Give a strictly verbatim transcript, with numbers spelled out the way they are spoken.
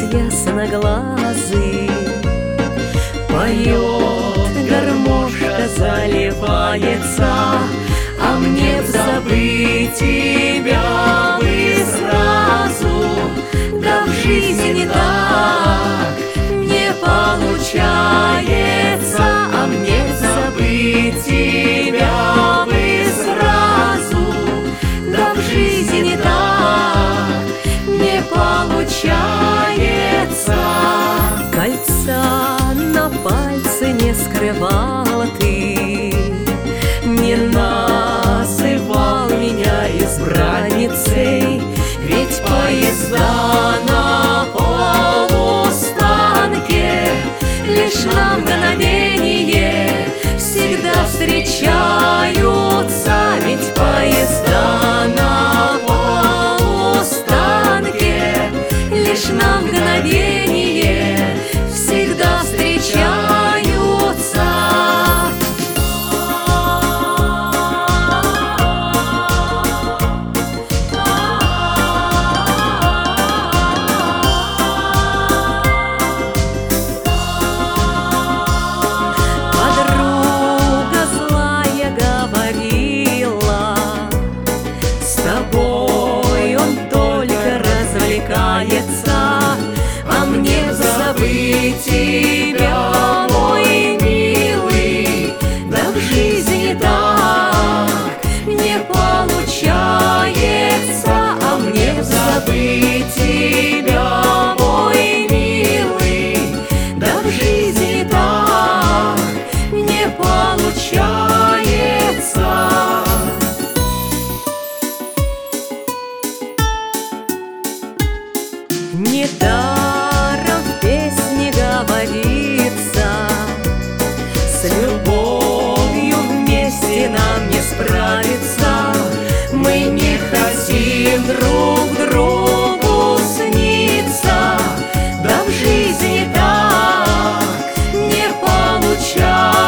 ясноглазый. Поет гармошка, заливается, а мне б забыть тебя бы сразу. Да в жизни не так не получается, а мне б забыть тебя бы сразу. Да в жизни не так не получается. Кольца на пальце не скрывала ты, не называл меня избранницей. Ведь поезда на полустанке лишь на мгновение всегда встречаются. Ведь поезда на полустанке лишь на мгновение всегда встречаются. Подруга злая говорила, с тобой он только развлекается, а мне забыть тебя, мой милый, да в жизни так не получается. А мне забыть тебя, мой милый, да в жизни так не получается. Недаром в песне говорится, с любовью вместе нам не справиться. Мы не хотим друг другу сниться, да в жизни так не получается.